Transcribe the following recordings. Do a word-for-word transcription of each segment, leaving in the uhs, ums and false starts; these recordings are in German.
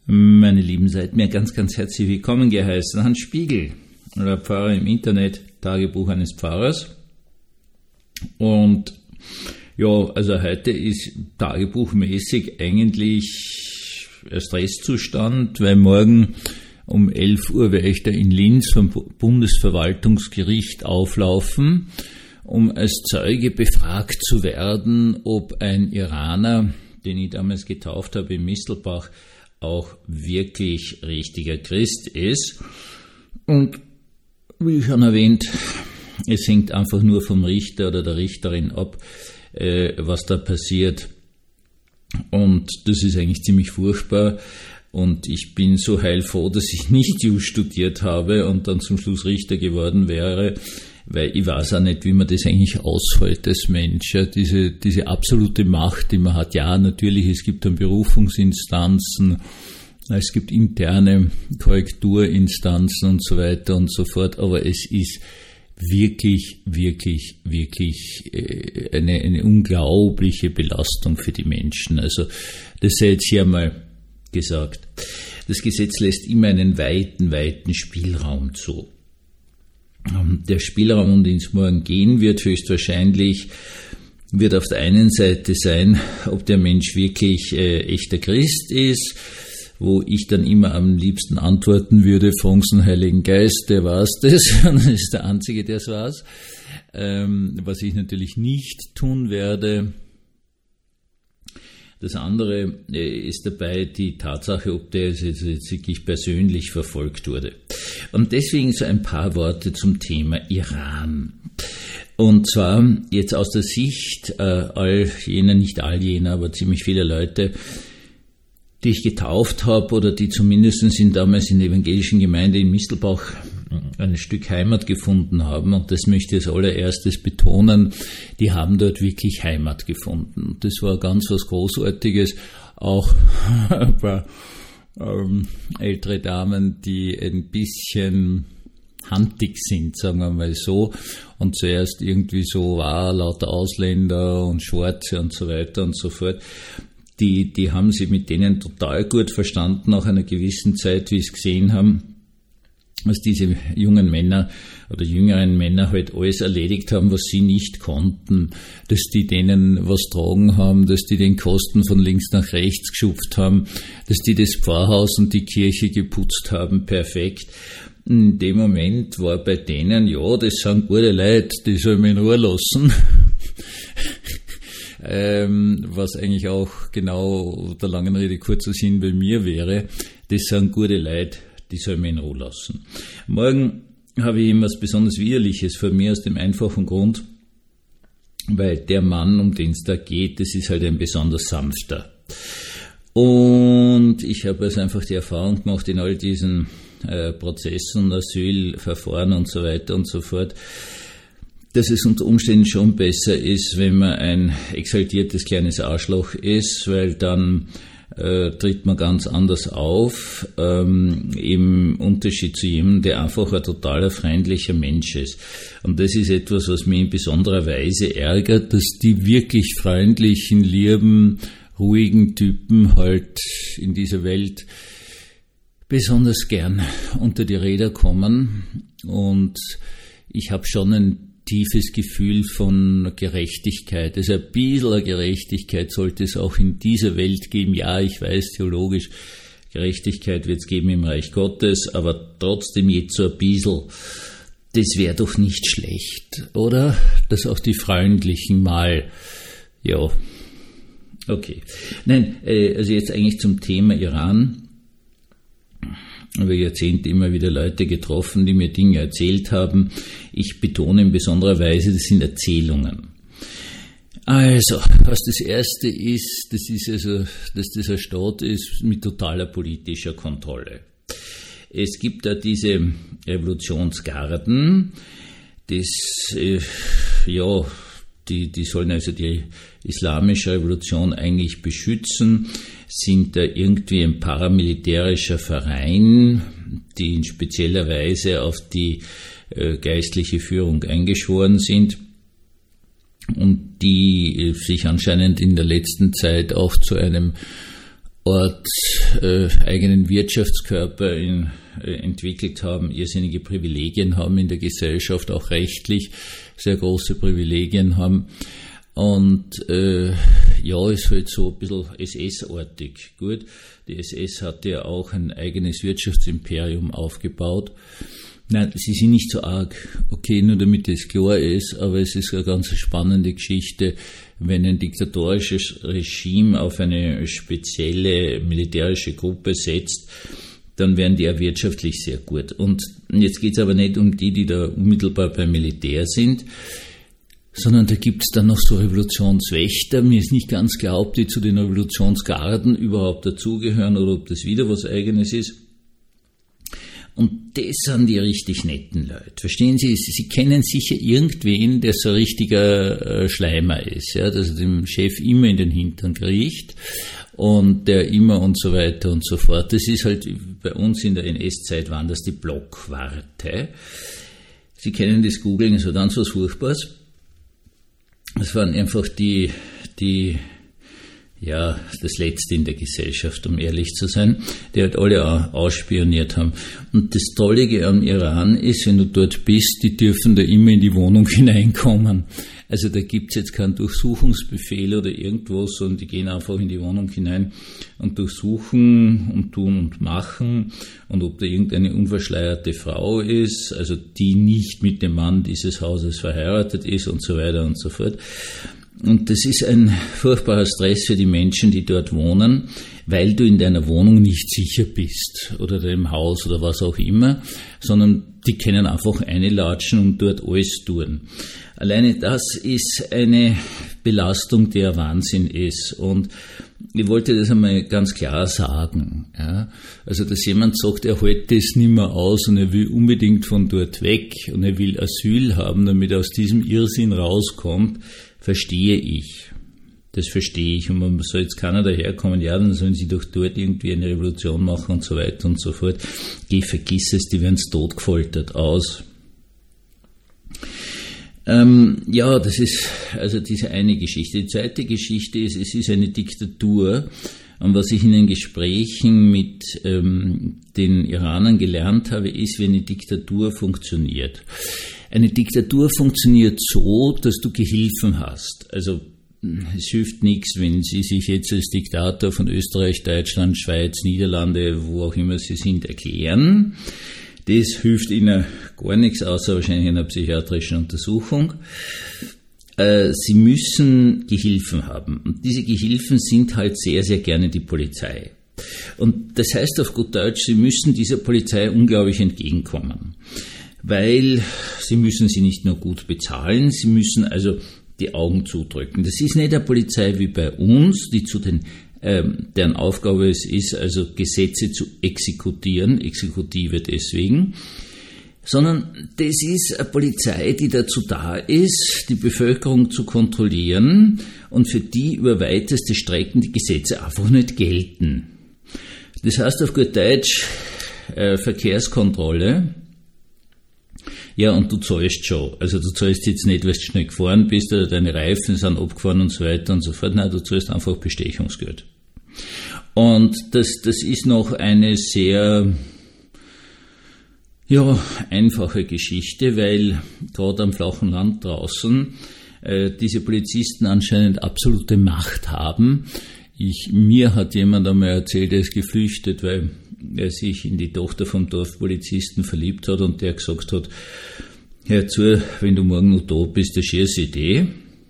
Meine Lieben, seid mir ganz, ganz herzlich willkommen geheißen. Hans Spiegel, der Pfarrer im Internet, Tagebuch eines Pfarrers. Und ja, also heute ist tagebuchmäßig eigentlich ein Stresszustand, weil morgen um elf Uhr werde ich da in Linz vom Bundesverwaltungsgericht auflaufen, um als Zeuge befragt zu werden, ob ein Iraner, den ich damals getauft habe in Mistelbach, auch wirklich richtiger Christ ist. Und wie schon erwähnt, es hängt einfach nur vom Richter oder der Richterin ab, äh, was da passiert. Und das ist eigentlich ziemlich furchtbar. Und ich bin so heilfroh, dass ich nicht Jus studiert habe und dann zum Schluss Richter geworden wäre, weil ich weiß auch nicht, wie man das eigentlich aushält als Mensch. Ja, diese, diese absolute Macht, die man hat. Ja, natürlich, es gibt dann Berufungsinstanzen, es gibt interne Korrekturinstanzen und so weiter und so fort, aber es ist wirklich, wirklich, wirklich eine, eine unglaubliche Belastung für die Menschen. Also, das sei jetzt hier mal gesagt. Das Gesetz lässt immer einen weiten, weiten Spielraum zu. Der Spielraum, um den es morgen gehen wird, höchstwahrscheinlich wird auf der einen Seite sein, ob der Mensch wirklich äh, echter Christ ist, wo ich dann immer am liebsten antworten würde, fragen Sie den Heiligen Geist, der weiß das, das ist der Einzige, der es weiß. Ähm, was ich natürlich nicht tun werde. Das andere äh, ist dabei die Tatsache, ob der jetzt, jetzt wirklich persönlich verfolgt wurde. Und deswegen so ein paar Worte zum Thema Iran. Und zwar jetzt aus der Sicht äh, all jener, nicht all jener, aber ziemlich vieler Leute, die ich getauft habe oder die zumindest in, damals in der evangelischen Gemeinde in Mistelbach ein Stück Heimat gefunden haben. Und das möchte ich als allererstes betonen, die haben dort wirklich Heimat gefunden. Das war ganz was Großartiges. Auch ein paar ähm, ältere Damen, die ein bisschen handig sind, sagen wir mal so, und zuerst irgendwie so war, lauter Ausländer und Schwarze und so weiter und so fort. Die, die haben sie mit denen total gut verstanden, nach einer gewissen Zeit, wie sie gesehen haben, dass diese jungen Männer oder jüngeren Männer halt alles erledigt haben, was sie nicht konnten, dass die denen was tragen haben, dass die den Kosten von links nach rechts geschupft haben, dass die das Pfarrhaus und die Kirche geputzt haben, perfekt. In dem Moment war bei denen, ja, das sind gute Leute, die sollen mich in Ruhe lassen. ähm, was eigentlich auch genau der langen Rede kurzer Sinn bei mir wäre, das sind gute Leute, die sollen mich in Ruhe lassen. Morgen habe ich etwas besonders Widerliches vor mir aus dem einfachen Grund, weil der Mann, um den es da geht, das ist halt ein besonders sanfter. Und ich habe also einfach die Erfahrung gemacht in all diesen äh, Prozessen, Asylverfahren und so weiter und so fort, dass es unter Umständen schon besser ist, wenn man ein exaltiertes kleines Arschloch ist, weil dann Äh, tritt man ganz anders auf, ähm, im Unterschied zu jemandem, der einfach ein totaler freundlicher Mensch ist. Und das ist etwas, was mich in besonderer Weise ärgert, dass die wirklich freundlichen, lieben, ruhigen Typen halt in dieser Welt besonders gern unter die Räder kommen. Und ich habe schon ein tiefes Gefühl von Gerechtigkeit. Also ein bisschen Gerechtigkeit sollte es auch in dieser Welt geben. Ja, ich weiß, theologisch, Gerechtigkeit wird es geben im Reich Gottes, aber trotzdem jetzt so ein bisschen, das wäre doch nicht schlecht, oder? Dass auch die Freundlichen mal, ja, okay. Nein, also jetzt eigentlich zum Thema Iran. Über Jahrzehnte immer wieder Leute getroffen, die mir Dinge erzählt haben. Ich betone in besonderer Weise, das sind Erzählungen. Also, was das Erste ist, das ist also, dass das ein Staat ist mit totaler politischer Kontrolle. Es gibt da diese Revolutionsgarden, das, äh, ja, die, die sollen also die islamische Revolution eigentlich beschützen, sind da irgendwie ein paramilitärischer Verein, die in spezieller Weise auf die äh, geistliche Führung eingeschworen sind und die äh, sich anscheinend in der letzten Zeit auch zu einem Art äh, eigenen Wirtschaftskörper in, äh, entwickelt haben, irrsinnige Privilegien haben in der Gesellschaft, auch rechtlich sehr große Privilegien haben. Und äh, ja, es wird so ein bisschen S S-artig. Gut, die S S hatte ja auch ein eigenes Wirtschaftsimperium aufgebaut. Nein, sie sind nicht so arg, okay, nur damit es klar ist, aber es ist eine ganz spannende Geschichte, wenn ein diktatorisches Regime auf eine spezielle militärische Gruppe setzt, dann werden die ja wirtschaftlich sehr gut. Und jetzt geht es aber nicht um die, die da unmittelbar beim Militär sind, sondern da gibt es dann noch so Revolutionswächter. Mir ist nicht ganz klar, ob die zu den Revolutionsgarden überhaupt dazugehören oder ob das wieder was Eigenes ist. Und das sind die richtig netten Leute. Verstehen Sie, Sie kennen sicher irgendwen, der so ein richtiger äh, Schleimer ist, ja, dass er dem Chef immer in den Hintern kriecht und der immer und so weiter und so fort. Das ist halt, bei uns in der N S-Zeit waren das die Blockwarte. Sie kennen das Googling, so ganz was Furchtbares. Das waren einfach die, die, ja, das Letzte in der Gesellschaft, um ehrlich zu sein, die halt alle ausspioniert haben. Und das Tolle am Iran ist, wenn du dort bist, die dürfen da immer in die Wohnung hineinkommen. Also da gibt's jetzt keinen Durchsuchungsbefehl oder irgendwas, sondern die gehen einfach in die Wohnung hinein und durchsuchen und tun und machen. Und ob da irgendeine unverschleierte Frau ist, also die nicht mit dem Mann dieses Hauses verheiratet ist und so weiter und so fort. Und das ist ein furchtbarer Stress für die Menschen, die dort wohnen, weil du in deiner Wohnung nicht sicher bist oder deinem Haus oder was auch immer, sondern die können einfach einlatschen und dort alles tun. Alleine das ist eine Belastung, die ein Wahnsinn ist. Und ich wollte das einmal ganz klar sagen. Ja. Also, dass jemand sagt, er hält das nicht mehr aus und er will unbedingt von dort weg und er will Asyl haben, damit er aus diesem Irrsinn rauskommt, verstehe ich. Das verstehe ich. Und man soll jetzt keiner daherkommen, ja, dann sollen sie doch dort irgendwie eine Revolution machen und so weiter und so fort. Geh, vergiss es, die werden totgefoltert aus. Ähm, ja, das ist also diese eine Geschichte. Die zweite Geschichte ist, es ist eine Diktatur. Und was ich in den Gesprächen mit ähm, den Iranern gelernt habe, ist, wie eine Diktatur funktioniert. Eine Diktatur funktioniert so, dass du Gehilfen hast. Also es hilft nichts, wenn Sie sich jetzt als Diktator von Österreich, Deutschland, Schweiz, Niederlande, wo auch immer Sie sind, erklären. Das hilft Ihnen gar nichts, außer wahrscheinlich einer psychiatrischen Untersuchung. Sie müssen Gehilfen haben. Und diese Gehilfen sind halt sehr, sehr gerne die Polizei. Und das heißt auf gut Deutsch, Sie müssen dieser Polizei unglaublich entgegenkommen. Weil Sie müssen sie nicht nur gut bezahlen, Sie müssen also die Augen zudrücken. Das ist nicht eine Polizei wie bei uns, die zu den, ähm, deren Aufgabe es ist, also Gesetze zu exekutieren, Exekutive deswegen, sondern das ist eine Polizei, die dazu da ist, die Bevölkerung zu kontrollieren und für die über weiteste Strecken die Gesetze einfach nicht gelten. Das heißt auf gut Deutsch äh, Verkehrskontrolle. Ja, und du zahlst schon. Also du zahlst jetzt nicht, weil du schnell gefahren bist oder deine Reifen sind abgefahren und so weiter und so fort. Nein, du zahlst einfach Bestechungsgeld. Und das, das ist noch eine sehr, ja, einfache Geschichte, weil gerade am flachen Land draußen äh, diese Polizisten anscheinend absolute Macht haben. Ich, mir hat jemand einmal erzählt, er ist geflüchtet, weil er sich in die Tochter vom Dorfpolizisten verliebt hat und der gesagt hat, hör zu, wenn du morgen noch da bist, eine scheiß Idee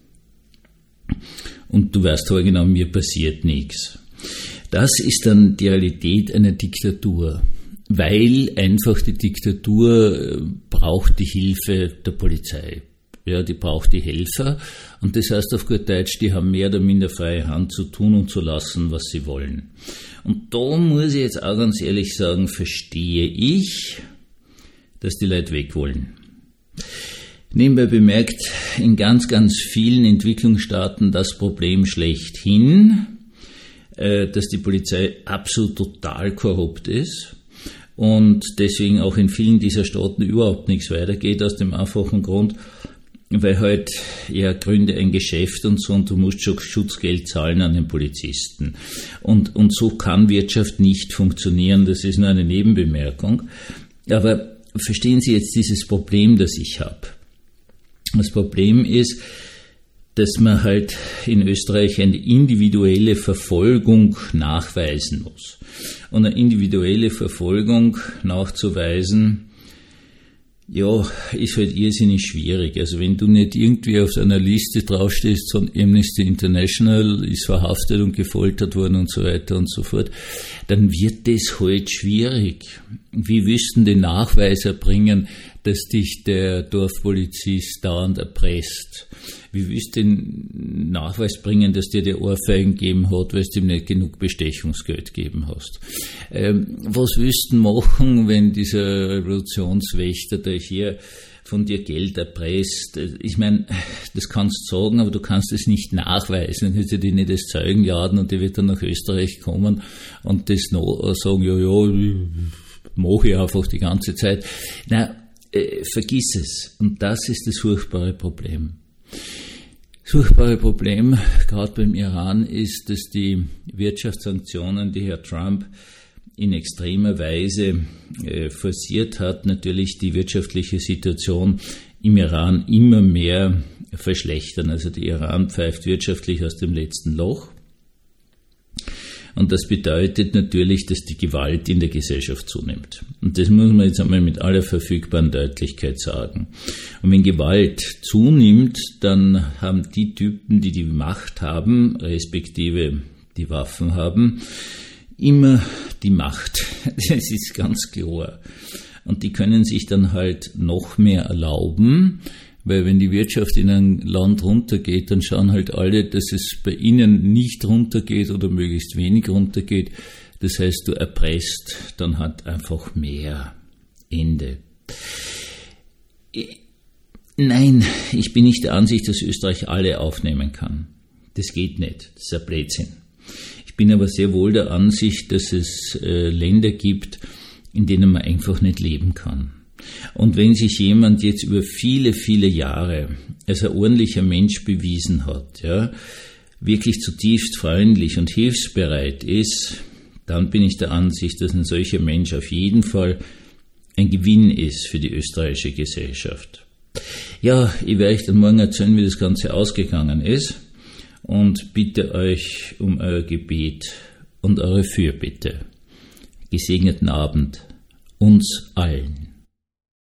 und du weißt aber genau, mir passiert nichts. Das ist dann die Realität einer Diktatur, weil einfach die Diktatur braucht die Hilfe der Polizei. Ja, die braucht die Helfer und das heißt auf gut Deutsch, die haben mehr oder minder freie Hand zu tun und zu lassen, was sie wollen. Und da muss ich jetzt auch ganz ehrlich sagen, verstehe ich, dass die Leute weg wollen. Nebenbei bemerkt, in ganz, ganz vielen Entwicklungsstaaten das Problem schlechthin, dass die Polizei absolut total korrupt ist und deswegen auch in vielen dieser Staaten überhaupt nichts weitergeht, aus dem einfachen Grund, weil halt, ja, gründe ein Geschäft und so und du musst schon Schutzgeld zahlen an den Polizisten. Und, und so kann Wirtschaft nicht funktionieren, das ist nur eine Nebenbemerkung. Aber verstehen Sie jetzt dieses Problem, das ich habe? Das Problem ist, dass man halt in Österreich eine individuelle Verfolgung nachweisen muss. Und eine individuelle Verfolgung nachzuweisen, ja, ist halt irrsinnig schwierig. Also wenn du nicht irgendwie auf einer Liste draufstehst von Amnesty International, ist verhaftet und gefoltert worden und so weiter und so fort, dann wird das halt schwierig. Wie willst du den Nachweis erbringen, dass dich der Dorfpolizist dauernd erpresst? Wie willst du den Nachweis bringen, dass dir der Ohrfeigen gegeben hat, weil du ihm nicht genug Bestechungsgeld gegeben hast? Ähm, was willst du machen, wenn dieser Revolutionswächter da hier von dir Geld erpresst? Ich meine, das kannst du sagen, aber du kannst es nicht nachweisen. Dann hättest du dich nicht als Zeugen laden und die wird dann nach Österreich kommen und das noch sagen, ja, ja, mache ich einfach die ganze Zeit. Na, äh, vergiss es. Und das ist das furchtbare Problem. Das furchtbare Problem, gerade beim Iran, ist, dass die Wirtschaftssanktionen, die Herr Trump in extremer Weise äh, forciert hat, natürlich die wirtschaftliche Situation im Iran immer mehr verschlechtern. Also der Iran pfeift wirtschaftlich aus dem letzten Loch. Und das bedeutet natürlich, dass die Gewalt in der Gesellschaft zunimmt. Und das muss man jetzt einmal mit aller verfügbaren Deutlichkeit sagen. Und wenn Gewalt zunimmt, dann haben die Typen, die die Macht haben, respektive die Waffen haben, immer die Macht. Das ist ganz klar. Und die können sich dann halt noch mehr erlauben, weil wenn die Wirtschaft in ein Land runtergeht, dann schauen halt alle, dass es bei ihnen nicht runtergeht oder möglichst wenig runtergeht. Das heißt, du erpresst dann halt einfach mehr. Ende. Nein, ich bin nicht der Ansicht, dass Österreich alle aufnehmen kann. Das geht nicht. Das ist ein Blödsinn. Ich bin aber sehr wohl der Ansicht, dass es äh, Länder gibt, in denen man einfach nicht leben kann. Und wenn sich jemand jetzt über viele, viele Jahre als ein ordentlicher Mensch bewiesen hat, ja, wirklich zutiefst freundlich und hilfsbereit ist, dann bin ich der Ansicht, dass ein solcher Mensch auf jeden Fall ein Gewinn ist für die österreichische Gesellschaft. Ja, ich werde euch dann morgen erzählen, wie das Ganze ausgegangen ist und bitte euch um euer Gebet und eure Fürbitte. Gesegneten Abend uns allen.